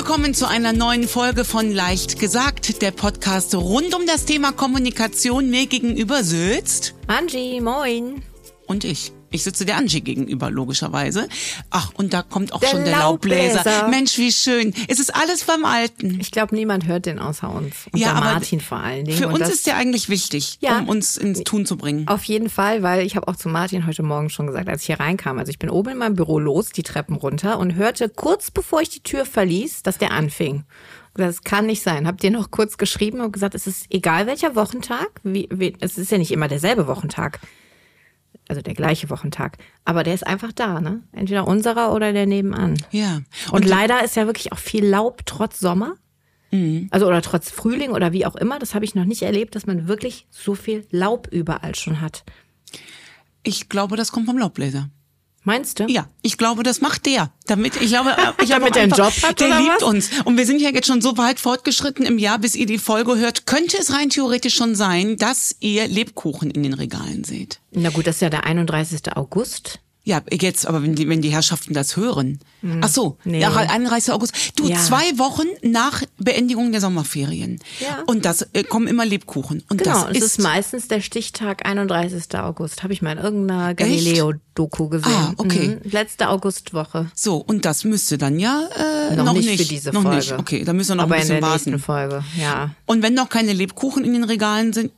willkommen zu einer neuen Folge von Leicht gesagt, der Podcast rund um das Thema Kommunikation. Mir gegenüber sitzt Angie, moin. Und ich. Ich sitze der Angie gegenüber, logischerweise. Ach, und da kommt auch Der schon der Laubbläser. Laubbläser. Mensch, wie schön. Es ist alles beim Alten. Ich glaube, niemand hört den außer uns. Und Ja, der aber Martin vor allen Dingen. Für Und uns das ist der eigentlich wichtig, Ja. um uns ins Tun zu bringen. auf jeden Fall, weil ich habe auch zu Martin heute Morgen schon gesagt, als ich hier reinkam, also ich bin oben in meinem Büro los, die Treppen runter und hörte kurz bevor ich die Tür verließ, dass der anfing. Das kann nicht sein. Habt ihr noch kurz geschrieben und gesagt, es ist egal welcher Wochentag, es ist ja nicht immer derselbe Wochentag. Also der gleiche Wochentag. Aber der ist einfach da, ne? Entweder unserer oder der nebenan. Ja. Und leider ist ja wirklich auch viel Laub trotz Sommer. Also oder trotz Frühling oder wie auch immer. Das habe ich noch nicht erlebt, dass man wirklich so viel Laub überall schon hat. Ich glaube, das kommt vom Laubbläser. Meinst du? Ja, ich glaube, das macht der. Damit er einen Job hat, der oder liebt was? uns. Und wir sind ja jetzt schon so weit fortgeschritten im Jahr, bis ihr die Folge hört. Könnte es rein theoretisch schon sein, dass ihr Lebkuchen in den Regalen seht? Na gut, das ist ja der 31. August. Ja, jetzt, aber wenn die Herrschaften das hören. Ach so, Nee. ja, 31. August. Du, Ja. 2 Wochen nach Beendigung der Sommerferien. Ja. Und das kommen immer Lebkuchen. Und Genau, das es ist meistens der Stichtag 31. August. Habe ich mal in irgendeiner Galileo-Doku gesehen. Ah, okay. Letzte Augustwoche. so, und das müsste dann ja Noch nicht für diese noch Folge. nicht. Okay, da müssen wir noch Aber ein bisschen in der warten. nächsten Folge, ja. Und wenn noch keine Lebkuchen in den Regalen sind,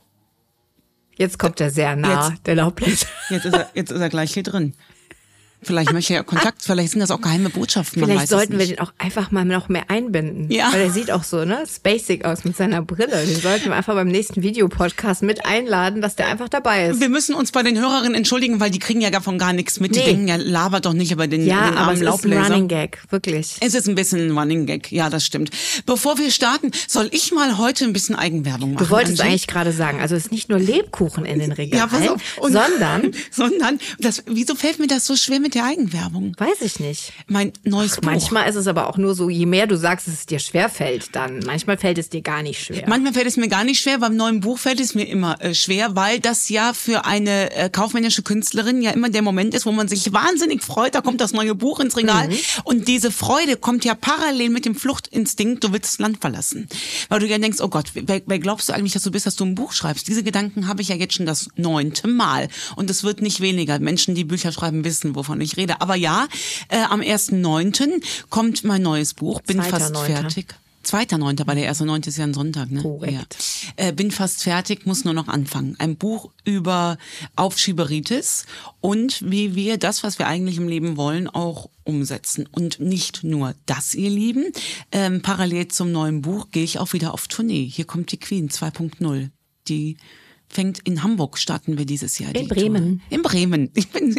Jetzt kommt er sehr nah, der Laubbläser. jetzt ist er gleich hier drin. Vielleicht möchte er ja Kontakt, vielleicht sind das auch geheime Botschaften. Man Vielleicht weiß es sollten wir nicht. den auch einfach mal noch mehr einbinden. Ja. Weil er sieht auch so, ne, spacig aus mit seiner Brille. Den sollten wir einfach beim nächsten Videopodcast mit einladen, dass der einfach dabei ist. Wir müssen uns bei den Hörerinnen entschuldigen, weil die kriegen ja davon gar nichts mit. Die Nee. denken ja, labert doch nicht über den Ja, aber armen es ist ein Laubbläser. Running Gag, wirklich. Es ist ein bisschen ein Running Gag, ja, das stimmt. Bevor wir starten, soll ich mal heute ein bisschen Eigenwerbung machen? Du wolltest Angie? eigentlich gerade sagen, also es ist nicht nur Lebkuchen in den Regalen, Ja, pass auf. Und- sondern, wieso fällt mir das so schwer mit der Eigenwerbung? weiß ich nicht. Mein neues Buch. Manchmal ist es aber auch nur so, je mehr du sagst, dass es dir schwer fällt, dann manchmal fällt es dir gar nicht schwer. Manchmal fällt es mir gar nicht schwer, beim neuen Buch fällt es mir immer schwer, weil das ja für eine kaufmännische Künstlerin ja immer der Moment ist, wo man sich wahnsinnig freut, da kommt das neue Buch ins Regal und diese Freude kommt ja parallel mit dem Fluchtinstinkt, du willst das Land verlassen. Weil du ja denkst, oh Gott, wer glaubst du eigentlich, dass du bist, dass du ein Buch schreibst? Diese Gedanken habe ich ja jetzt schon das 9. Mal und es wird nicht weniger. Menschen, die Bücher schreiben, wissen, wovon ich rede. Aber ja, am 1.9. kommt mein neues Buch, bin 2.9.. fast fertig. 2.9., weil der 1.9. ist ja ein Sonntag, ne? Korrekt. Ja. Bin fast fertig, muss nur noch anfangen. Ein Buch über Aufschieberitis und wie wir das, was wir eigentlich im Leben wollen, auch umsetzen. Und nicht nur das, ihr Lieben. Parallel zum neuen Buch gehe ich auch wieder auf Tournee. Hier kommt die Queen 2.0. Die fängt in Hamburg, starten wir dieses Jahr. In Bremen. Tour. In Bremen. Ich bin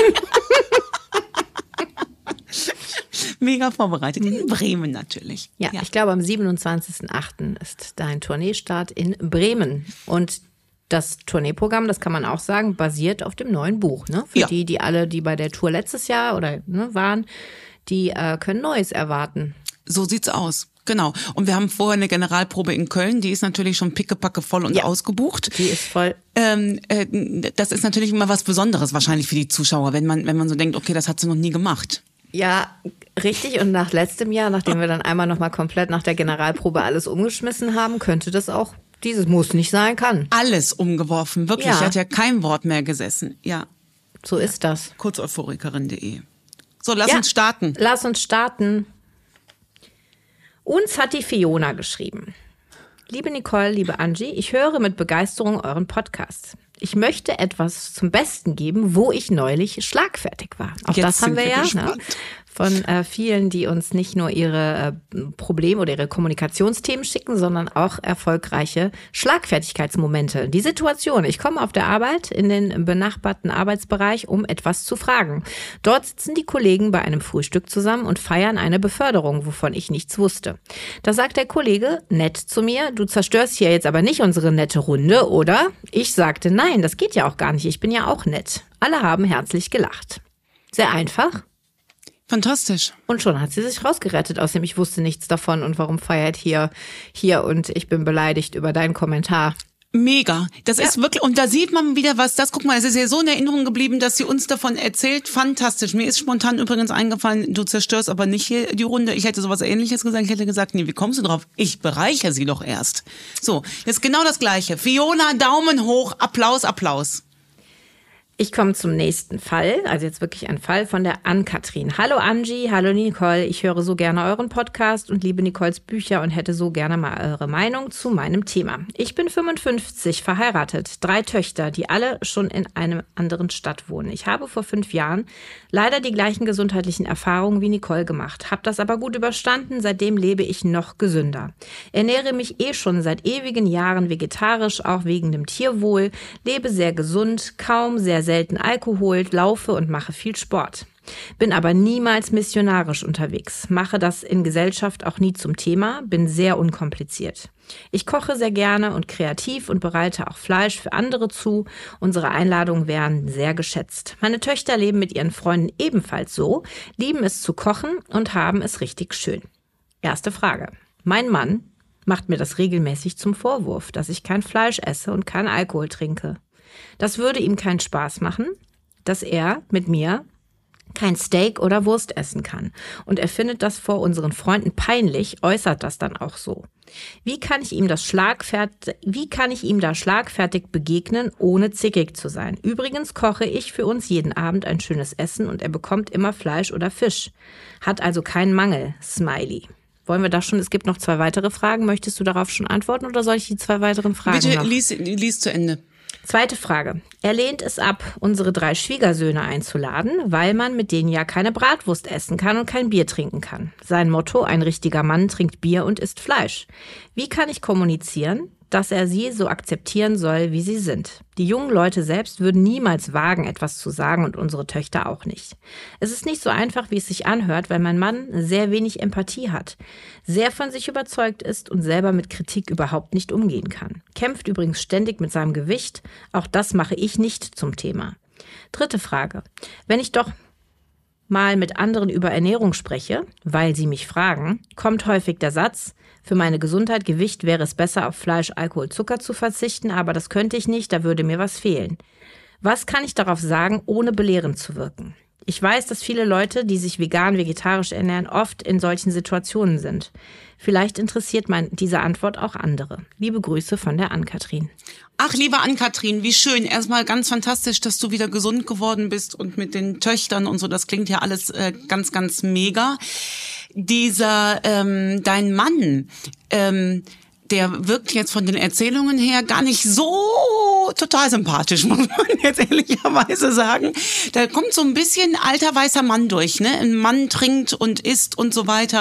mega vorbereitet. In Bremen natürlich. Ja, ich glaube, am 27.08. ist dein Tourneestart in Bremen. Und das Tourneeprogramm, das kann man auch sagen, basiert auf dem neuen Buch. Ne? Für Ja. die alle, die bei der Tour letztes Jahr oder waren, die können Neues erwarten. So sieht's aus. Genau. Und wir haben vorher eine Generalprobe in Köln, die ist natürlich schon pickepacke voll und Ja. ausgebucht. Die ist voll. Das ist natürlich immer was Besonderes wahrscheinlich für die Zuschauer, wenn man so denkt, okay, das hat sie noch nie gemacht. Ja, richtig. Und nach letztem Jahr, nachdem wir dann einmal nochmal komplett nach der Generalprobe alles umgeschmissen haben, könnte das auch, dieses muss nicht sein, kann. Alles umgeworfen, wirklich. Ja. Hat ja kein Wort mehr gesessen. Ja, So ist das. kurzeuphorikerin.de. So, lass uns starten. Lass uns starten. Uns hat die Fiona geschrieben. Liebe Nicole, liebe Angie, ich höre mit Begeisterung euren Podcast. Ich möchte etwas zum Besten geben, wo ich neulich schlagfertig war. Auch Jetzt das haben sind wir wir ja gespannt. von vielen, die uns nicht nur ihre Probleme oder ihre Kommunikationsthemen schicken, sondern auch erfolgreiche Schlagfertigkeitsmomente. Die Situation: Ich komme auf der Arbeit in den benachbarten Arbeitsbereich, um etwas zu fragen. Dort sitzen die Kollegen bei einem Frühstück zusammen und feiern eine Beförderung, wovon ich nichts wusste. Da sagt der Kollege nett zu mir: Du zerstörst hier jetzt aber nicht unsere nette Runde, oder? Ich sagte: Nein, das geht ja auch gar nicht. Ich bin ja auch nett. Alle haben herzlich gelacht. Sehr einfach. Fantastisch. Und schon hat sie sich rausgerettet aus dem Ich wusste nichts davon und warum feiert hier und ich bin beleidigt über deinen Kommentar. Mega. Das ist wirklich, und da sieht man wieder was, guck mal, es ist ja so in Erinnerung geblieben, dass sie uns davon erzählt. Fantastisch. Mir ist spontan übrigens eingefallen, du zerstörst aber nicht hier die Runde. Ich hätte sowas Ähnliches gesagt. Ich hätte gesagt, nee, wie kommst du drauf? Ich bereichere sie doch erst. So, jetzt genau das Gleiche. Fiona, Daumen hoch, Applaus, Applaus. Ich komme zum nächsten Fall, also jetzt wirklich ein Fall von der Ann-Kathrin. Hallo Angie, hallo Nicole, ich höre so gerne euren Podcast und liebe Nicoles Bücher und hätte so gerne mal eure Meinung zu meinem Thema. Ich bin 55, verheiratet, 3 Töchter, die alle schon in einer anderen Stadt wohnen. Ich habe vor 5 Jahren leider die gleichen gesundheitlichen Erfahrungen wie Nicole gemacht, habe das aber gut überstanden, seitdem lebe ich noch gesünder. Ernähre mich schon seit ewigen Jahren vegetarisch, auch wegen dem Tierwohl, lebe sehr gesund, kaum sehr selten Alkohol, laufe und mache viel Sport. Bin aber niemals missionarisch unterwegs, mache das in Gesellschaft auch nie zum Thema, bin sehr unkompliziert. Ich koche sehr gerne und kreativ und bereite auch Fleisch für andere zu. Unsere Einladungen werden sehr geschätzt. Meine Töchter leben mit ihren Freunden ebenfalls so, lieben es zu kochen und haben es richtig schön. Erste Frage. Mein Mann macht mir das regelmäßig zum Vorwurf, dass ich kein Fleisch esse und keinen Alkohol trinke. Das würde ihm keinen Spaß machen, dass er mit mir kein Steak oder Wurst essen kann. Und er findet das vor unseren Freunden peinlich, äußert das dann auch so. Wie kann ich ihm da schlagfertig begegnen, ohne zickig zu sein? Übrigens koche ich für uns jeden Abend ein schönes Essen und er bekommt immer Fleisch oder Fisch. Hat also keinen Mangel. Smiley. Wollen wir das schon? Es gibt noch 2 weitere Fragen. Möchtest du darauf schon antworten oder soll ich die 2 weiteren Fragen Bitte noch? lies zu Ende. Zweite Frage. Er lehnt es ab, unsere 3 Schwiegersöhne einzuladen, weil man mit denen ja keine Bratwurst essen kann und kein Bier trinken kann. Sein Motto, ein richtiger Mann trinkt Bier und isst Fleisch. Wie kann ich kommunizieren, dass er sie so akzeptieren soll, wie sie sind? Die jungen Leute selbst würden niemals wagen, etwas zu sagen und unsere Töchter auch nicht. Es ist nicht so einfach, wie es sich anhört, weil mein Mann sehr wenig Empathie hat, sehr von sich überzeugt ist und selber mit Kritik überhaupt nicht umgehen kann. Kämpft übrigens ständig mit seinem Gewicht. Auch das mache ich nicht zum Thema. Dritte Frage. Wenn ich doch mal mit anderen über Ernährung spreche, weil sie mich fragen, kommt häufig der Satz, für meine Gesundheit, Gewicht wäre es besser, auf Fleisch, Alkohol, Zucker zu verzichten, aber das könnte ich nicht, da würde mir was fehlen. Was kann ich darauf sagen, ohne belehrend zu wirken? Ich weiß, dass viele Leute, die sich vegan, vegetarisch ernähren, oft in solchen Situationen sind. Vielleicht interessiert diese Antwort auch andere. Liebe Grüße von der Ann-Kathrin. Ach, liebe Ann-Kathrin, wie schön. Erstmal ganz fantastisch, dass du wieder gesund geworden bist und mit den Töchtern und so. Das klingt ja alles ganz, ganz mega. Dein Mann, der wirkt jetzt von den Erzählungen her gar nicht so total sympathisch, muss man jetzt ehrlicherweise sagen. Da kommt so ein bisschen alter weißer Mann durch, ne? Ein Mann trinkt und isst und so weiter.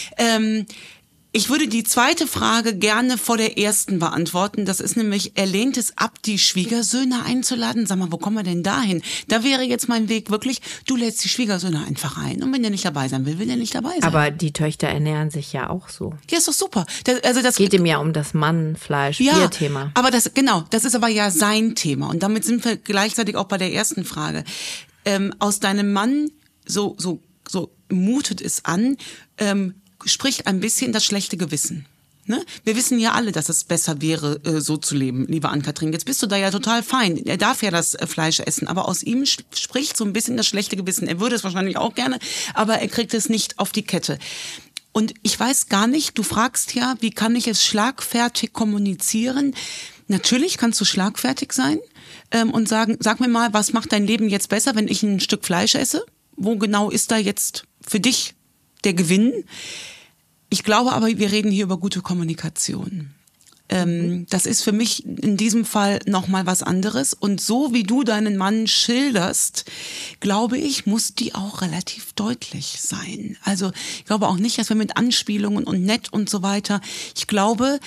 Ich würde die zweite Frage gerne vor der ersten beantworten. Das ist nämlich, er lehnt es ab, die Schwiegersöhne einzuladen. Sag mal, wo kommen wir denn dahin? Da wäre jetzt mein Weg wirklich, du lädst die Schwiegersöhne einfach ein. Und wenn der nicht dabei sein will, will der nicht dabei sein. Aber die Töchter ernähren sich ja auch so. Ja, ist doch super. Das geht ihm ja um das Mann-Fleisch-Bier-Thema. Ja, aber das ist aber ja sein Thema. Und damit sind wir gleichzeitig auch bei der ersten Frage. Aus deinem Mann, so mutet es an, spricht ein bisschen das schlechte Gewissen. Ne? Wir wissen ja alle, dass es besser wäre, so zu leben, liebe Ann-Kathrin. Jetzt bist du da ja total fein. Er darf ja das Fleisch essen, aber aus ihm spricht so ein bisschen das schlechte Gewissen. Er würde es wahrscheinlich auch gerne, aber er kriegt es nicht auf die Kette. Und ich weiß gar nicht, du fragst ja, wie kann ich es schlagfertig kommunizieren? Natürlich kannst du schlagfertig sein und sagen, sag mir mal, was macht dein Leben jetzt besser, wenn ich ein Stück Fleisch esse? Wo genau ist da jetzt für dich der Gewinn? Ich glaube aber, wir reden hier über gute Kommunikation. Das ist für mich in diesem Fall nochmal was anderes. Und so wie du deinen Mann schilderst, glaube ich, muss die auch relativ deutlich sein. Also ich glaube auch nicht, dass wir mit Anspielungen und nett und so weiter, ich glaube,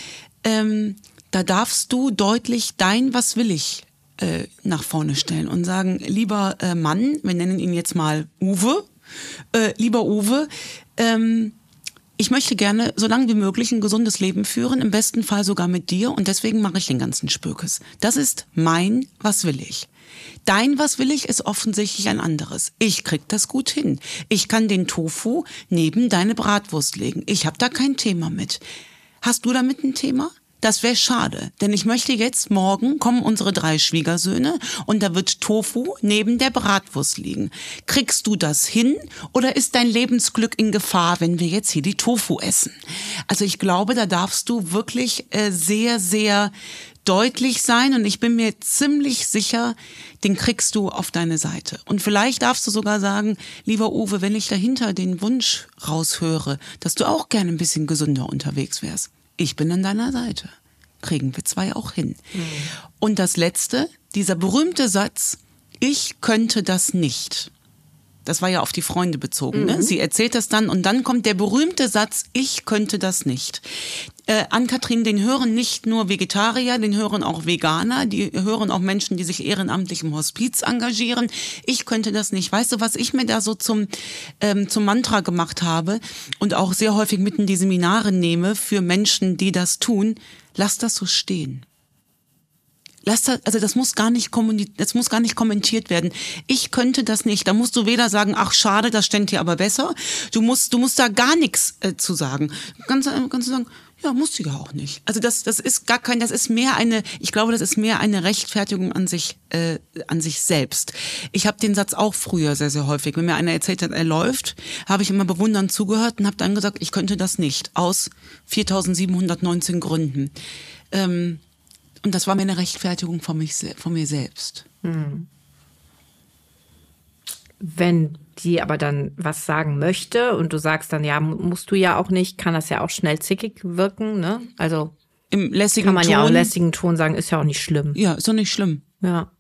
da darfst du deutlich dein Was will ich nach vorne stellen und sagen, lieber Mann, wir nennen ihn jetzt mal Uwe, lieber Uwe, ich möchte gerne so lange wie möglich ein gesundes Leben führen, im besten Fall sogar mit dir und deswegen mache ich den ganzen Spökes. Das ist mein Was will ich. Dein Was will ich ist offensichtlich ein anderes. Ich krieg das gut hin. Ich kann den Tofu neben deine Bratwurst legen. Ich habe da kein Thema mit. Hast du damit ein Thema? das wäre schade, denn ich möchte jetzt, morgen kommen unsere 3 Schwiegersöhne und da wird Tofu neben der Bratwurst liegen. Kriegst du das hin oder ist dein Lebensglück in Gefahr, wenn wir jetzt hier die Tofu essen? Also ich glaube, da darfst du wirklich sehr, sehr deutlich sein und ich bin mir ziemlich sicher, den kriegst du auf deine Seite. Und vielleicht darfst du sogar sagen, lieber Uwe, wenn ich dahinter den Wunsch raushöre, dass du auch gerne ein bisschen gesünder unterwegs wärst. Ich bin an deiner Seite. Kriegen wir 2 auch hin. Und das Letzte, dieser berühmte Satz, ich könnte das nicht. Das war ja auf die Freunde bezogen. Ne? Sie erzählt das dann und dann kommt der berühmte Satz, ich könnte das nicht. Ann-Kathrin, den hören nicht nur Vegetarier, den hören auch Veganer, die hören auch Menschen, die sich ehrenamtlich im Hospiz engagieren. Ich könnte das nicht. Weißt du, was ich mir da so zum Mantra gemacht habe und auch sehr häufig mit in die Seminare nehme für Menschen, die das tun? Lass das so stehen. Das muss gar nicht kommentiert werden. Ich könnte das nicht. Da musst du weder sagen, ach schade, das ständ dir aber besser. Du musst da gar nichts zu sagen. Kannst du sagen, ja, musst du ja auch nicht. Also das ist gar kein, das ist mehr eine, ich glaube, das ist mehr eine Rechtfertigung an sich selbst. Ich habe den Satz auch früher sehr, sehr häufig. Wenn mir einer erzählt hat, er läuft, habe ich immer bewundernd zugehört und habe dann gesagt, ich könnte das nicht. Aus 4.719 Gründen. Und das war mir eine Rechtfertigung von mir selbst. Wenn die aber dann was sagen möchte und du sagst dann, ja, musst du ja auch nicht, kann das ja auch schnell zickig wirken, ne? Also im lässigen kann man Ton, ja auch im lässigen Ton sagen, ist ja auch nicht schlimm. Ja, ist doch nicht schlimm. Ja.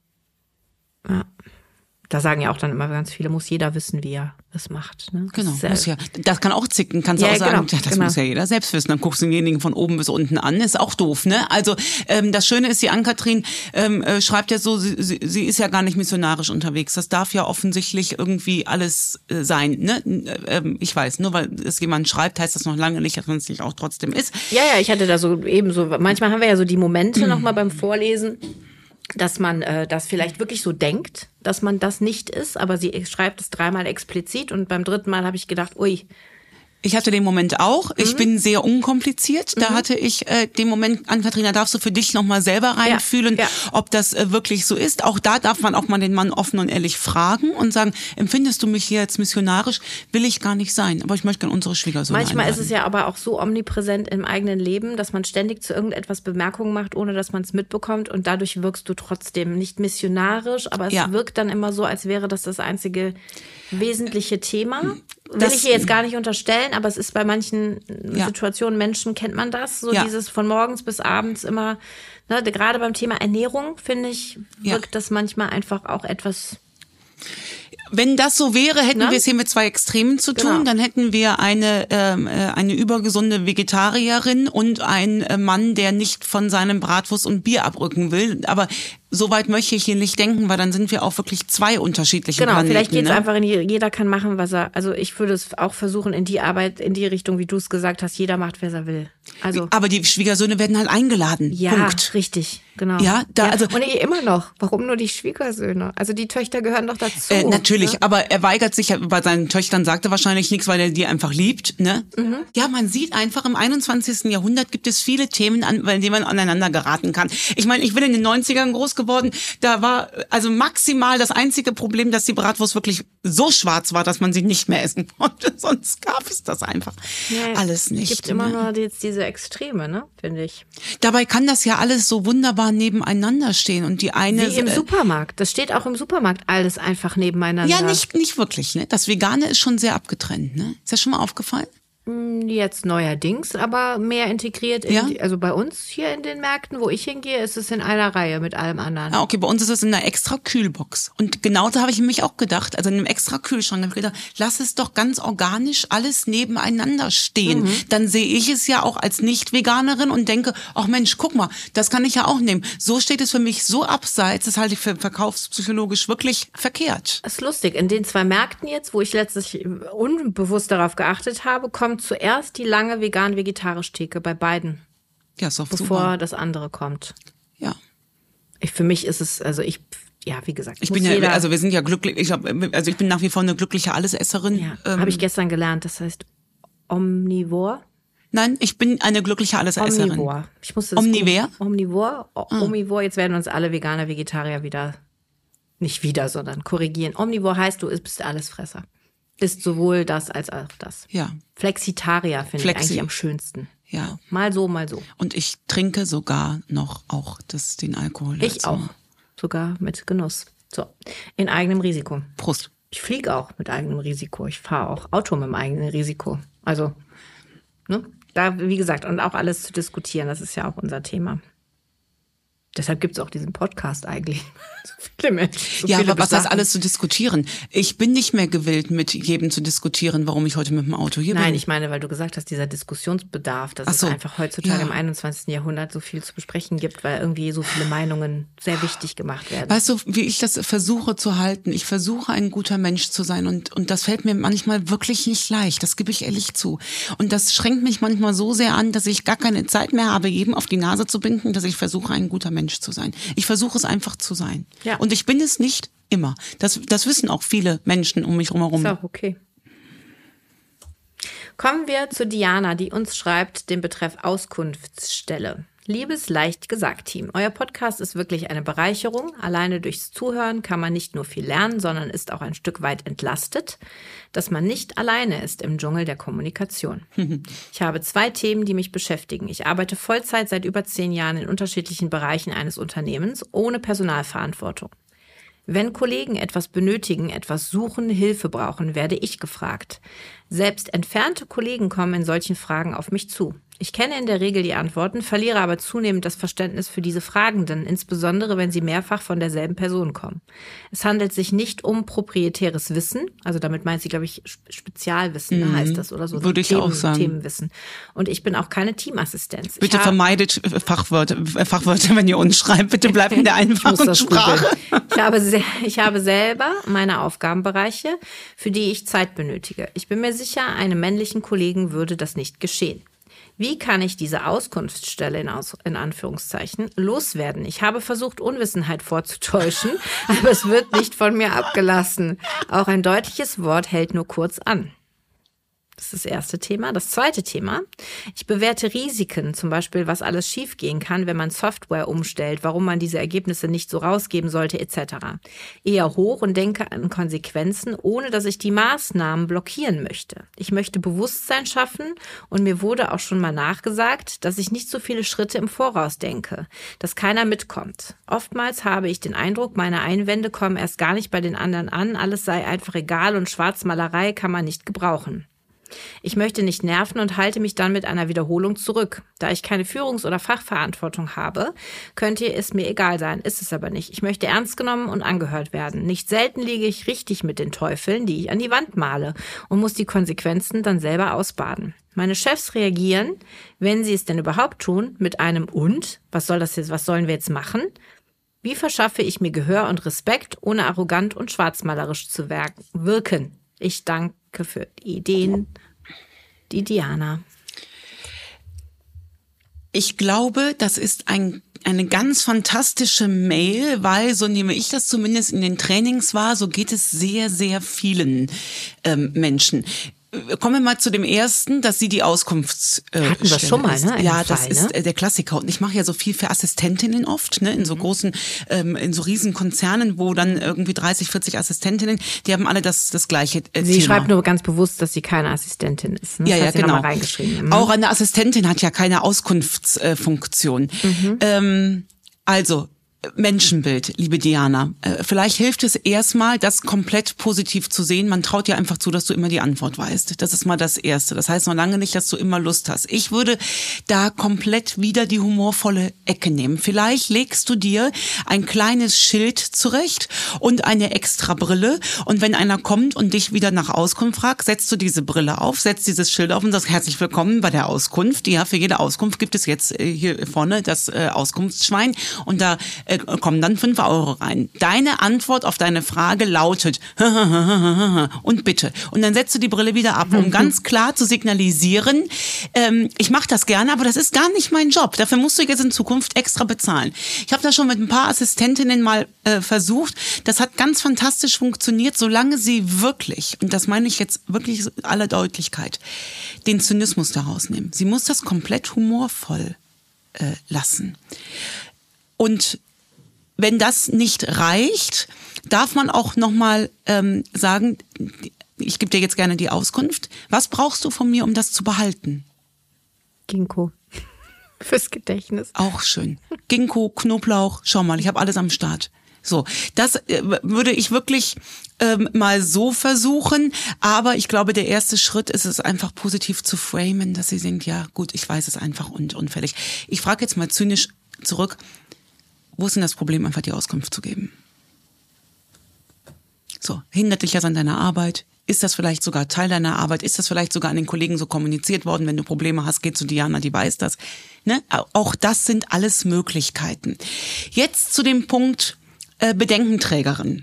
Da sagen ja auch dann immer ganz viele, muss jeder wissen, wie er es macht. Ne? Genau, muss ja. Das kann auch zicken, kannst du auch sagen, genau, das muss ja jeder selbst wissen. Dann guckst du denjenigen von oben bis unten an, ist auch doof, ne? Also das Schöne ist, die Ann-Kathrin schreibt ja so, sie ist ja gar nicht missionarisch unterwegs. Das darf ja offensichtlich irgendwie alles sein, ne? Ich weiß, nur weil es jemand schreibt, heißt das noch lange nicht, dass man es nicht auch trotzdem ist. Ja, ich hatte da so ebenso, manchmal haben wir ja so die Momente nochmal beim Vorlesen, dass man das vielleicht wirklich so denkt, dass man das nicht ist, aber sie schreibt es 3-mal explizit und beim 3. Mal habe ich gedacht, ui. Ich hatte den Moment auch. Ich bin sehr unkompliziert. Da hatte ich den Moment, Ann-Kathrin, da darfst du für dich nochmal selber reinfühlen, ob das wirklich so ist. Auch da darf man auch mal den Mann offen und ehrlich fragen und sagen, empfindest du mich hier jetzt missionarisch? Will ich gar nicht sein, aber ich möchte gerne unsere Schwiegersöhne Manchmal einladen. ist es ja aber auch so omnipräsent im eigenen Leben, dass man ständig zu irgendetwas Bemerkungen macht, ohne dass man es mitbekommt und dadurch wirkst du trotzdem nicht missionarisch, aber es wirkt dann immer so, als wäre das einzige wesentliche Thema. Will ich hier jetzt gar nicht unterstellen, aber es ist bei manchen Situationen, Menschen kennt man das, so dieses von morgens bis abends immer, ne, gerade beim Thema Ernährung, finde ich, wirkt das manchmal einfach auch etwas. Wenn das so wäre, hätten wir es hier mit 2 Extremen zu tun. Genau. Dann hätten wir eine übergesunde Vegetarierin und einen Mann, der nicht von seinem Bratwurst und Bier abrücken will. Aber so weit möchte ich hier nicht denken, weil dann sind wir auch wirklich 2 unterschiedliche Planeten. Genau, vielleicht geht es einfach jeder kann machen, was er, also ich würde es auch versuchen in die Arbeit, in die Richtung, wie du es gesagt hast, jeder macht, was er will. Also. Aber die Schwiegersöhne werden halt eingeladen. Ja, Punkt. Richtig, genau. Ja, also. Und immer noch, warum nur die Schwiegersöhne? Also die Töchter gehören doch dazu. Natürlich, ne? Aber er weigert sich, bei seinen Töchtern sagt er wahrscheinlich nichts, weil er die einfach liebt, ne? Ja, man sieht einfach, im 21. Jahrhundert gibt es viele Themen, bei denen man aneinander geraten kann. Ich meine, ich bin in den 90ern groß geworden, da war also maximal das einzige Problem, dass die Bratwurst wirklich so schwarz war, dass man sie nicht mehr essen konnte. Sonst gab es das einfach alles nicht. Es gibt immer nur jetzt diese Extreme, ne, finde ich. Dabei kann das ja alles so wunderbar nebeneinander stehen und die eine... Wie im Supermarkt. Das steht auch im Supermarkt alles einfach nebeneinander. Ja, nicht wirklich, ne? Das Vegane ist schon sehr abgetrennt, ne? Ist das schon mal aufgefallen? Jetzt neuerdings, aber mehr integriert. Also bei uns hier in den Märkten, wo ich hingehe, ist es in einer Reihe mit allem anderen. Ah, okay, bei uns ist es in einer extra Kühlbox. Und genau da habe ich mich auch gedacht, also in einem extra Kühlschrank, habe ich gedacht, lass es doch ganz organisch alles nebeneinander stehen. Dann sehe ich es ja auch als Nicht-Veganerin und denke, ach Mensch, guck mal, das kann ich ja auch nehmen. So steht es für mich so abseits, das halte ich für verkaufspsychologisch wirklich verkehrt. Das ist lustig. In den 2 Märkten jetzt, wo ich letztlich unbewusst darauf geachtet habe, kommt zuerst die lange vegan-vegetarisch Theke bei beiden. Ja, ist doch bevor super. Das andere kommt. Ja. Für mich ist es, also wie gesagt. Ich bin ja, also wir sind ja glücklich, ich bin nach wie vor eine glückliche Allesesserin. Ja, habe ich gestern gelernt, das heißt Omnivore. Nein, ich bin eine glückliche Allesesserin. Omnivore. Ich musste das Omnivore. Jetzt werden uns alle Veganer, Vegetarier nicht wieder, sondern korrigieren. Omnivore heißt, du bist Allesfresser. Ist sowohl das als auch das. Ja. Flexitarier finde ich eigentlich am schönsten. Ja. Mal so, mal so. Und ich trinke sogar noch auch den Alkohol dazu. Ich auch. Sogar mit Genuss. So. In eigenem Risiko. Prost. Ich fliege auch mit eigenem Risiko. Ich fahre auch Auto mit dem eigenen Risiko. Also, ne? Da, wie gesagt, und auch alles zu diskutieren, das ist ja auch unser Thema. Deshalb gibt's auch diesen Podcast eigentlich. So viele Menschen. Aber was ist alles zu diskutieren? Ich bin nicht mehr gewillt, mit jedem zu diskutieren, warum ich heute mit dem Auto hier bin. Nein, ich meine, weil du gesagt hast, dieser Diskussionsbedarf, dass es einfach heutzutage im 21. Jahrhundert so viel zu besprechen gibt, weil irgendwie so viele Meinungen sehr wichtig gemacht werden. Weißt du, wie ich das versuche zu halten? Ich versuche, ein guter Mensch zu sein und das fällt mir manchmal wirklich nicht leicht, das gebe ich ehrlich zu. Und das schränkt mich manchmal so sehr an, dass ich gar keine Zeit mehr habe, jedem auf die Nase zu binden, dass ich versuche, ein guter Mensch zu sein. Ich versuche es einfach zu sein. Ja. Und ich bin es nicht immer. Das wissen auch viele Menschen um mich herum. Ist auch okay. Kommen wir zu Diana, die uns schreibt den Betreff Auskunftsstelle. Liebes Leicht gesagt Team, euer Podcast ist wirklich eine Bereicherung. Alleine durchs Zuhören kann man nicht nur viel lernen, sondern ist auch ein Stück weit entlastet, dass man nicht alleine ist im Dschungel der Kommunikation. Ich habe 2 Themen, die mich beschäftigen. Ich arbeite Vollzeit seit über 10 Jahren in unterschiedlichen Bereichen eines Unternehmens ohne Personalverantwortung. Wenn Kollegen etwas benötigen, etwas suchen, Hilfe brauchen, werde ich gefragt. Selbst entfernte Kollegen kommen in solchen Fragen auf mich zu. Ich kenne in der Regel die Antworten, verliere aber zunehmend das Verständnis für diese Fragenden, insbesondere wenn sie mehrfach von derselben Person kommen. Es handelt sich nicht um proprietäres Wissen, also damit meint sie, glaube ich, Spezialwissen, heißt das oder so. Würde ich auch sagen. Themenwissen. Und ich bin auch keine Teamassistenz. Bitte vermeidet Fachwörter, wenn ihr uns schreibt. Bitte bleibt in der einfachen Sprache. Ich habe selber meine Aufgabenbereiche, für die ich Zeit benötige. Ich bin mir sicher, einem männlichen Kollegen würde das nicht geschehen. Wie kann ich diese Auskunftsstelle in Anführungszeichen loswerden? Ich habe versucht, Unwissenheit vorzutäuschen, aber es wird nicht von mir abgelassen. Auch ein deutliches Wort hält nur kurz an. Das ist das erste Thema. Das zweite Thema: Ich bewerte Risiken, zum Beispiel, was alles schiefgehen kann, wenn man Software umstellt, warum man diese Ergebnisse nicht so rausgeben sollte, etc. Eher hoch und denke an Konsequenzen, ohne dass ich die Maßnahmen blockieren möchte. Ich möchte Bewusstsein schaffen und mir wurde auch schon mal nachgesagt, dass ich nicht so viele Schritte im Voraus denke, dass keiner mitkommt. Oftmals habe ich den Eindruck, meine Einwände kommen erst gar nicht bei den anderen an, alles sei einfach egal und Schwarzmalerei kann man nicht gebrauchen. Ich möchte nicht nerven und halte mich dann mit einer Wiederholung zurück. Da ich keine Führungs- oder Fachverantwortung habe, könnte es mir egal sein, ist es aber nicht. Ich möchte ernst genommen und angehört werden. Nicht selten liege ich richtig mit den Teufeln, die ich an die Wand male und muss die Konsequenzen dann selber ausbaden. Meine Chefs reagieren, wenn sie es denn überhaupt tun, mit einem "Und? Was sollen wir jetzt machen?" Wie verschaffe ich mir Gehör und Respekt, ohne arrogant und schwarzmalerisch zu wirken? Ich danke für die Ideen, die Diana. Ich glaube, das ist eine ganz fantastische Mail, weil, so nehme ich das zumindest in den Trainings wahr, so geht es sehr, sehr vielen Menschen. Kommen wir mal zu dem ersten, dass sie die Auskunftsstelle hatten wir schon mal, ne? Ja, das ist der Klassiker. Und ich mache ja so viel für Assistentinnen oft, ne? In so großen, in so riesen Konzernen, wo dann irgendwie 30, 40 Assistentinnen, die haben alle das gleiche Thema. Sie schreibt nur ganz bewusst, dass sie keine Assistentin ist. Ne? Das hat ja, sie genau. noch mal reingeschrieben. Mhm. Auch eine Assistentin hat ja keine Auskunftsfunktion. Also, Menschenbild, liebe Diana. Vielleicht hilft es erstmal, das komplett positiv zu sehen. Man traut dir einfach zu, dass du immer die Antwort weißt. Das ist mal das Erste. Das heißt noch lange nicht, dass du immer Lust hast. Ich würde da komplett wieder die humorvolle Ecke nehmen. Vielleicht legst du dir ein kleines Schild zurecht und eine extra Brille. Und wenn einer kommt und dich wieder nach Auskunft fragt, setzt du diese Brille auf, setzt dieses Schild auf und sagst herzlich willkommen bei der Auskunft. Ja, für jede Auskunft gibt es jetzt hier vorne das Auskunftsschwein. Und da kommen dann 5 Euro rein. Deine Antwort auf deine Frage lautet und bitte. Und dann setzt du die Brille wieder ab, um ganz klar zu signalisieren, ich mache das gerne, aber das ist gar nicht mein Job. Dafür musst du jetzt in Zukunft extra bezahlen. Ich habe das schon mit ein paar Assistentinnen mal versucht. Das hat ganz fantastisch funktioniert, solange sie wirklich, und das meine ich jetzt wirklich aller Deutlichkeit, den Zynismus daraus nehmen. Sie muss das komplett humorvoll lassen. Und wenn das nicht reicht, darf man auch nochmal sagen, ich gebe dir jetzt gerne die Auskunft, was brauchst du von mir, um das zu behalten? Ginkgo. Fürs Gedächtnis. Auch schön. Ginkgo, Knoblauch, schau mal, ich habe alles am Start. So, das würde ich wirklich mal so versuchen, aber ich glaube, der erste Schritt ist es einfach positiv zu framen, dass sie denkt, ja gut, ich weiß es einfach und unfällig. Ich frage jetzt mal zynisch zurück, wo ist denn das Problem, einfach die Auskunft zu geben? So, hindert dich das an deiner Arbeit? Ist das vielleicht sogar Teil deiner Arbeit? Ist das vielleicht sogar an den Kollegen so kommuniziert worden? Wenn du Probleme hast, geh zu Diana, die weiß das. Ne? Auch das sind alles Möglichkeiten. Jetzt zu dem Punkt Bedenkenträgerin.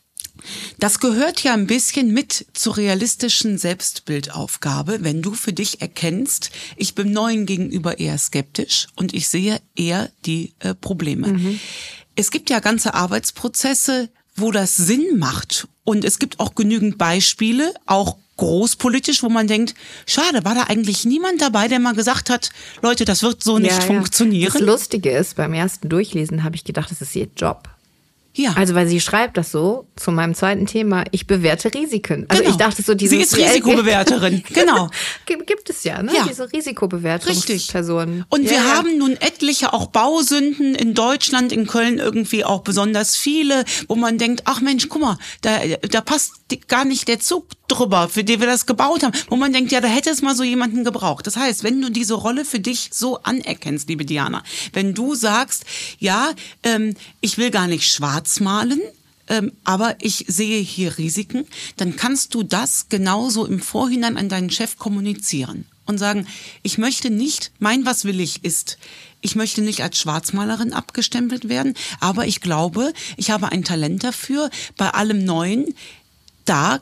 Das gehört ja ein bisschen mit zur realistischen Selbstbildaufgabe, wenn du für dich erkennst, ich bin Neuen gegenüber eher skeptisch und ich sehe eher die Probleme. Es gibt ja ganze Arbeitsprozesse, wo das Sinn macht. Und es gibt auch genügend Beispiele, auch großpolitisch, wo man denkt, schade, war da eigentlich niemand dabei, der mal gesagt hat, Leute, das wird so nicht funktionieren. Das Lustige ist, beim ersten Durchlesen habe ich gedacht, das ist ihr Job. Ja. Also, weil sie schreibt das so zu meinem zweiten Thema, ich bewerte Risiken. Also genau. Ich dachte so, diese sie ist Risikobewerterin, genau. Gibt es ja, ne? Ja. Diese Risikobewertungspersonen. Und wir haben nun etliche auch Bausünden in Deutschland, in Köln irgendwie auch besonders viele, wo man denkt, ach Mensch, guck mal, da passt gar nicht der Zug drüber, für den wir das gebaut haben, wo man denkt, ja, da hätte es mal so jemanden gebraucht. Das heißt, wenn du diese Rolle für dich so anerkennst, liebe Diana, wenn du sagst, ja, ich will gar nicht schwarz malen, aber ich sehe hier Risiken, dann kannst du das genauso im Vorhinein an deinen Chef kommunizieren und sagen, ich möchte nicht, was will ich ist, ich möchte nicht als Schwarzmalerin abgestempelt werden, aber ich glaube, ich habe ein Talent dafür, bei allem Neuen da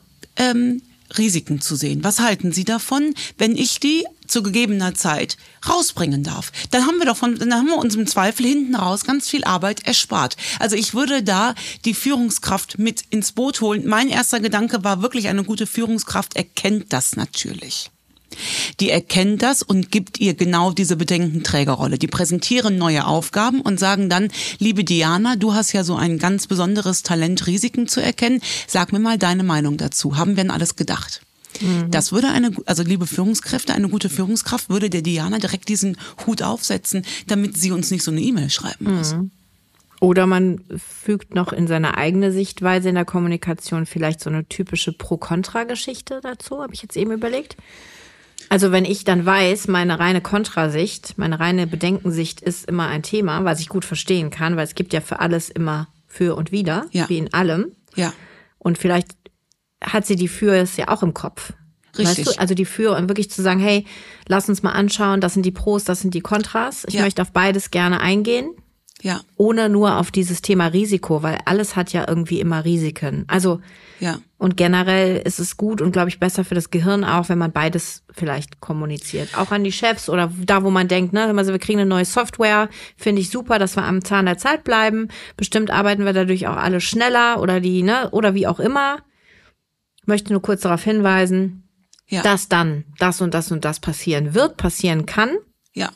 Risiken zu sehen. Was halten Sie davon, wenn ich die zu gegebener Zeit rausbringen darf? Dann haben wir uns im Zweifel hinten raus ganz viel Arbeit erspart. Also ich würde da die Führungskraft mit ins Boot holen. Mein erster Gedanke war wirklich, eine gute Führungskraft erkennt das natürlich. Die erkennt das und gibt ihr genau diese Bedenkenträgerrolle. Die präsentieren neue Aufgaben und sagen dann, liebe Diana, du hast ja so ein ganz besonderes Talent, Risiken zu erkennen. Sag mir mal deine Meinung dazu. Haben wir an alles gedacht? Das würde liebe Führungskräfte, eine gute Führungskraft würde der Diana direkt diesen Hut aufsetzen, damit sie uns nicht so eine E-Mail schreiben muss. Oder man fügt noch in seine eigene Sichtweise in der Kommunikation vielleicht so eine typische Pro-Kontra-Geschichte dazu, habe ich jetzt eben überlegt. Also wenn ich dann weiß, meine reine Kontrasicht, meine reine Bedenkensicht ist immer ein Thema, was ich gut verstehen kann, weil es gibt ja für alles immer für und wider, wie in allem. Ja. Und vielleicht hat sie die Fürs ja auch im Kopf. Richtig. Weißt du? Also die Für und wirklich zu sagen, hey, lass uns mal anschauen, das sind die Pros, das sind die Kontras. Ich möchte auf beides gerne eingehen. Ja. Ohne nur auf dieses Thema Risiko, weil alles hat ja irgendwie immer Risiken. Also, und generell ist es gut und glaube ich besser für das Gehirn auch, wenn man beides vielleicht kommuniziert. Auch an die Chefs oder da, wo man denkt, ne, also wir kriegen eine neue Software, finde ich super, dass wir am Zahn der Zeit bleiben. Bestimmt arbeiten wir dadurch auch alle schneller oder oder wie auch immer. Ich möchte nur kurz darauf hinweisen, dass dann das und das und das passieren kann. Ja.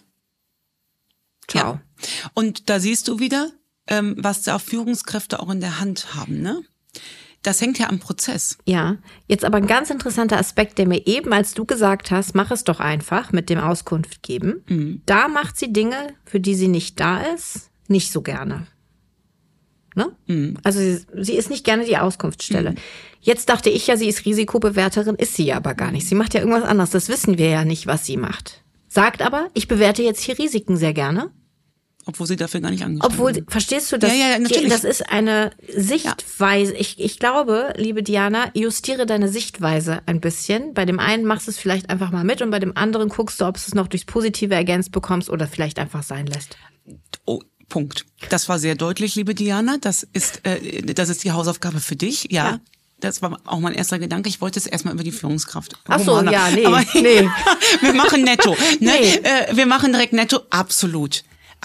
Ciao. Ja. Und da siehst du wieder, was da Führungskräfte auch in der Hand haben, ne? Das hängt ja am Prozess. Ja, jetzt aber ein ganz interessanter Aspekt, der mir eben, als du gesagt hast, mach es doch einfach mit dem Auskunft geben. Da macht sie Dinge, für die sie nicht da ist, nicht so gerne. Ne? Also sie ist nicht gerne die Auskunftsstelle. Jetzt dachte ich ja, sie ist Risikobewerterin, ist sie ja aber gar nicht. Sie macht ja irgendwas anderes, das wissen wir ja nicht, was sie macht. Sagt aber, ich bewerte jetzt hier Risiken sehr gerne. Obwohl sie dafür gar nicht angeschrieben wird. Verstehst du das? Ja, natürlich. Das ist eine Sichtweise. Ja. Ich glaube, liebe Diana, justiere deine Sichtweise ein bisschen. Bei dem einen machst du es vielleicht einfach mal mit und bei dem anderen guckst du, ob du es noch durchs Positive ergänzt bekommst oder vielleicht einfach sein lässt. Oh, Punkt. Das war sehr deutlich, liebe Diana. Das ist die Hausaufgabe für dich. Ja. Das war auch mein erster Gedanke. Ich wollte es erstmal über die Führungskraft. Ach so, ja, nee. Aber nee. Wir machen netto. Ne? Nee. Wir machen direkt netto. Absolut.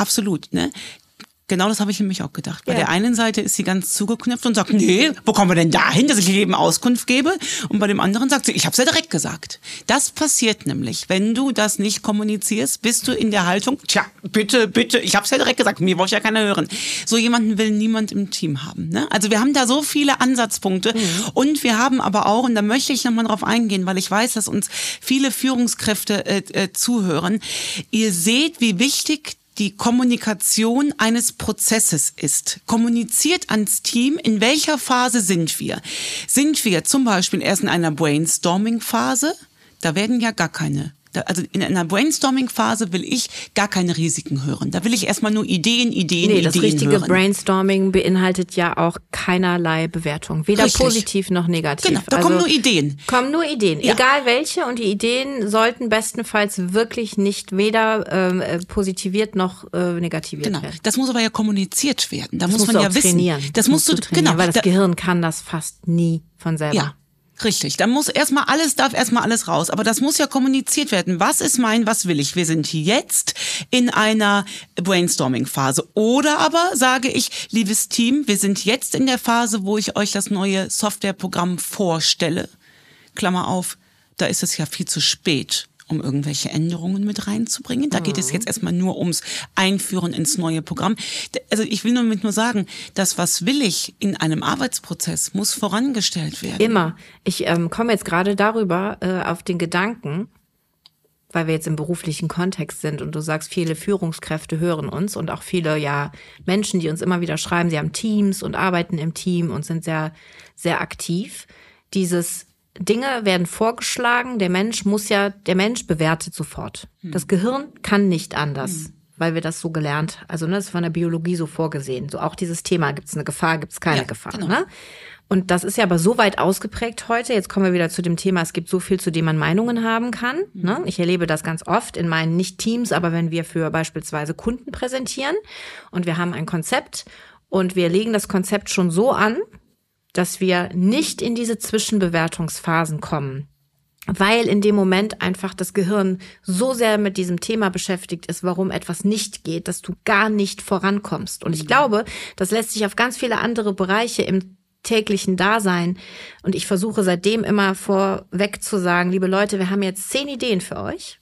Ne? Genau das habe ich nämlich auch gedacht. Bei der einen Seite ist sie ganz zugeknüpft und sagt, nee, wo kommen wir denn dahin, dass ich jedem Auskunft gebe? Und bei dem anderen sagt sie, ich habe es ja direkt gesagt. Das passiert nämlich. Wenn du das nicht kommunizierst, bist du in der Haltung, tja, bitte, ich habe es ja direkt gesagt, mir wollte ja keiner hören. So jemanden will niemand im Team haben. Ne? Also wir haben da so viele Ansatzpunkte und wir haben aber auch, und da möchte ich nochmal drauf eingehen, weil ich weiß, dass uns viele Führungskräfte zuhören, ihr seht, wie wichtig die Kommunikation eines Prozesses ist. Kommuniziert ans Team, in welcher Phase sind wir? Sind wir zum Beispiel erst in einer Brainstorming-Phase? Da werden ja gar keine. Also in einer Brainstorming-Phase will ich gar keine Risiken hören. Da will ich erstmal nur Ideen das richtige hören. Brainstorming beinhaltet ja auch keinerlei Bewertung. Weder Richtig. Positiv noch negativ. Genau, da kommen nur Ideen. Ja. Egal welche. Und die Ideen sollten bestenfalls wirklich nicht weder positiviert noch negativiert werden. Das muss aber ja kommuniziert werden. Da Das muss man ja wissen. Trainieren. Das musst du trainieren, weil das Gehirn kann das fast nie von selber. Ja. Richtig, dann darf erstmal alles raus. Aber das muss ja kommuniziert werden. Was will ich? Wir sind jetzt in einer Brainstorming-Phase. Oder aber sage ich, liebes Team, wir sind jetzt in der Phase, wo ich euch das neue Softwareprogramm vorstelle. Klammer auf, da ist es ja viel zu spät, um irgendwelche Änderungen mit reinzubringen. Da geht es jetzt erstmal nur ums Einführen ins neue Programm. Also ich will nur sagen, das, was will ich in einem Arbeitsprozess, muss vorangestellt werden. Immer. Ich komme jetzt gerade darüber auf den Gedanken, weil wir jetzt im beruflichen Kontext sind und du sagst, viele Führungskräfte hören uns und auch viele Menschen, die uns immer wieder schreiben, sie haben Teams und arbeiten im Team und sind sehr, sehr aktiv. Dinge werden vorgeschlagen, der Mensch bewertet sofort. Das Gehirn kann nicht anders, weil wir das so gelernt, das ist von der Biologie so vorgesehen. So auch dieses Thema, gibt es eine Gefahr, gibt es keine Gefahr. Genau. Ne? Und das ist ja aber so weit ausgeprägt heute. Jetzt kommen wir wieder zu dem Thema, es gibt so viel, zu dem man Meinungen haben kann. Ne? Ich erlebe das ganz oft in meinen Nicht-Teams, aber wenn wir für beispielsweise Kunden präsentieren und wir haben ein Konzept und wir legen das Konzept schon so an, dass wir nicht in diese Zwischenbewertungsphasen kommen, weil in dem Moment einfach das Gehirn so sehr mit diesem Thema beschäftigt ist, warum etwas nicht geht, dass du gar nicht vorankommst. Und ich glaube, das lässt sich auf ganz viele andere Bereiche im täglichen Dasein. Und ich versuche seitdem immer vorweg zu sagen, liebe Leute, wir haben jetzt 10 Ideen für euch.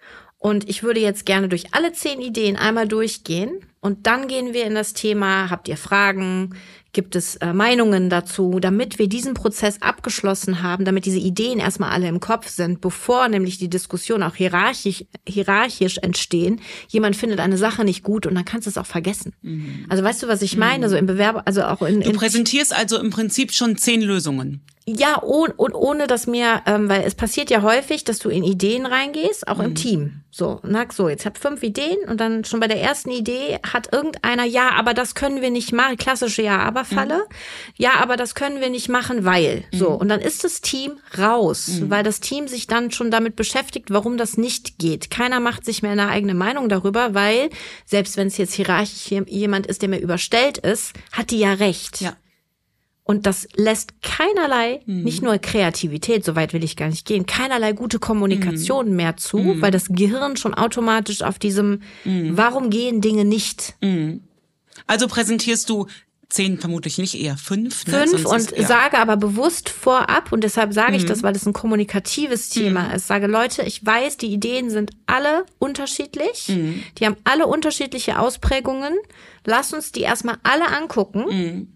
Und ich würde jetzt gerne durch alle 10 Ideen einmal durchgehen. Und dann gehen wir in das Thema, habt ihr Fragen? Gibt es Meinungen dazu, damit wir diesen Prozess abgeschlossen haben, damit diese Ideen erstmal alle im Kopf sind, bevor nämlich die Diskussion auch hierarchisch entstehen. Jemand findet eine Sache nicht gut und dann kannst du es auch vergessen. Also weißt du, was ich meine? So im Du präsentierst also im Prinzip schon 10 Lösungen. Ja, und ohne dass weil es passiert ja häufig, dass du in Ideen reingehst, auch im Team. So, jetzt hab 5 Ideen und dann schon bei der ersten Idee hat irgendeiner, ja, aber das können wir nicht machen, klassische Ja-Aber-Falle. Ja, aber das können wir nicht machen, weil. So, und dann ist das Team raus, weil das Team sich dann schon damit beschäftigt, warum das nicht geht. Keiner macht sich mehr eine eigene Meinung darüber, weil, selbst wenn es jetzt hierarchisch jemand ist, der mir überstellt ist, hat die ja recht. Ja. Und das lässt keinerlei, nicht nur Kreativität, so weit will ich gar nicht gehen, keinerlei gute Kommunikation mehr zu, weil das Gehirn schon automatisch auf diesem, warum gehen Dinge nicht? Also präsentierst du 10 vermutlich nicht, eher 5. 5 und sage aber bewusst vorab, und deshalb sage ich das, weil das ein kommunikatives Thema ist, sage, Leute, ich weiß, die Ideen sind alle unterschiedlich, die haben alle unterschiedliche Ausprägungen, lasst uns die erstmal alle angucken,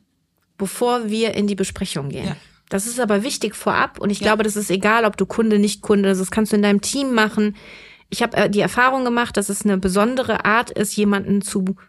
bevor wir in die Besprechung gehen. Ja. Das ist aber wichtig vorab und ich glaube, das ist egal, ob du Kunde, nicht Kunde, das kannst du in deinem Team machen. Ich habe die Erfahrung gemacht, dass es eine besondere Art ist, jemanden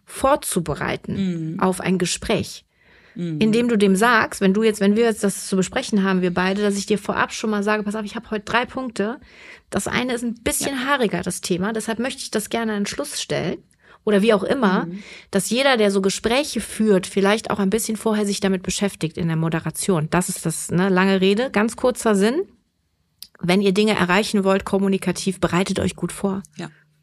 vorzubereiten auf ein Gespräch. Indem du dem sagst, wenn wir jetzt das zu besprechen haben, wir beide, dass ich dir vorab schon mal sage, pass auf, ich habe heute 3 Punkte. Das eine ist ein bisschen haariger, das Thema, deshalb möchte ich das gerne an den Schluss stellen. Oder wie auch immer, dass jeder, der so Gespräche führt, vielleicht auch ein bisschen vorher sich damit beschäftigt in der Moderation. Das ist das, lange Rede, ganz kurzer Sinn. Wenn ihr Dinge erreichen wollt, kommunikativ, bereitet euch gut vor. Ja.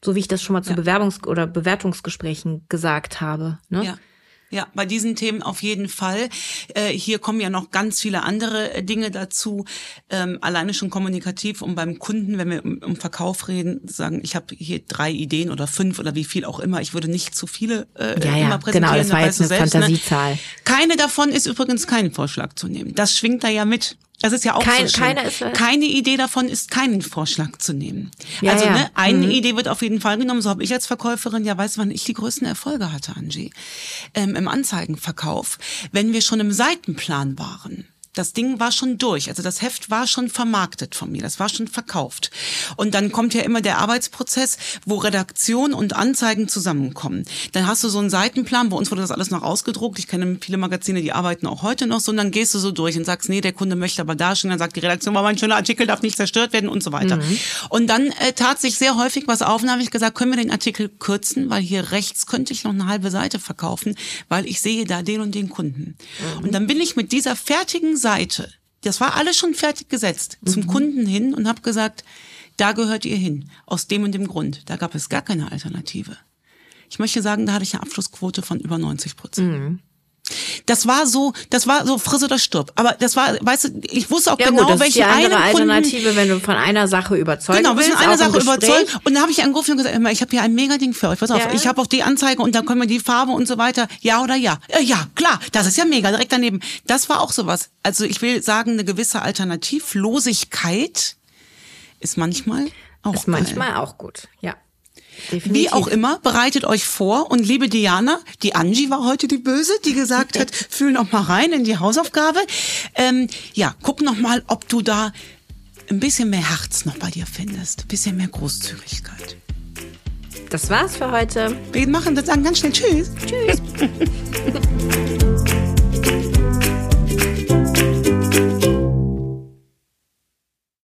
So wie ich das schon mal zu Bewerbungs- oder Bewertungsgesprächen gesagt habe. Ne? Ja. Ja, bei diesen Themen auf jeden Fall. Hier kommen ja noch ganz viele andere Dinge dazu. Alleine schon kommunikativ, um beim Kunden, wenn wir um Verkauf reden, sagen, ich habe hier 3 Ideen oder 5 oder wie viel auch immer. Ich würde nicht zu viele immer präsentieren. Genau, das war jetzt eine selbst, Fantasiezahl. Ne? Keine davon ist übrigens kein Vorschlag zu nehmen. Das schwingt da ja mit. Das ist ja auch so schön. Keine Idee davon ist, keinen Vorschlag zu nehmen. Ja, also ja. Ne, eine Idee wird auf jeden Fall genommen. So habe ich als Verkäuferin, weißt du, wann ich die größten Erfolge hatte, Angie? Im Anzeigenverkauf, wenn wir schon im Seitenplan waren. Das Ding war schon durch, also das Heft war schon vermarktet von mir, das war schon verkauft. Und dann kommt ja immer der Arbeitsprozess, wo Redaktion und Anzeigen zusammenkommen. Dann hast du so einen Seitenplan, bei uns wurde das alles noch ausgedruckt, ich kenne viele Magazine, die arbeiten auch heute noch so, und dann gehst du so durch und sagst, nee, der Kunde möchte aber da stehen, dann sagt die Redaktion, aber mein schöner Artikel darf nicht zerstört werden und so weiter. Und dann tat sich sehr häufig was auf, und dann habe ich gesagt, können wir den Artikel kürzen, weil hier rechts könnte ich noch eine halbe Seite verkaufen, weil ich sehe da den und den Kunden. Und dann bin ich mit dieser fertigen Seite, das war alles schon fertig gesetzt, zum Kunden hin und habe gesagt, da gehört ihr hin, aus dem und dem Grund. Da gab es gar keine Alternative. Ich möchte sagen, da hatte ich eine Abschlussquote von über 90%. Das war so friss oder stirb. Aber das war, weißt du, ich wusste auch genau, das welche ist die andere einen Kunden, Alternative, wenn du von einer Sache überzeugen willst. Genau, von einer Sache überzeugen. Und dann habe ich angerufen und gesagt, ich habe hier ein Mega-Ding für euch. Pass auf, ich habe auch die Anzeige und dann können wir die Farbe und so weiter. Ja oder ja? Ja, klar, das ist ja mega, direkt daneben. Das war auch sowas. Also ich will sagen, eine gewisse Alternativlosigkeit ist manchmal auch gut, ja. Definitiv. Wie auch immer, bereitet euch vor. Und liebe Diana, die Angie war heute die Böse, die gesagt hat, fühl noch mal rein in die Hausaufgabe. Guck noch mal, ob du da ein bisschen mehr Herz noch bei dir findest. Ein bisschen mehr Großzügigkeit. Das war's für heute. Wir sagen ganz schnell Tschüss. Tschüss.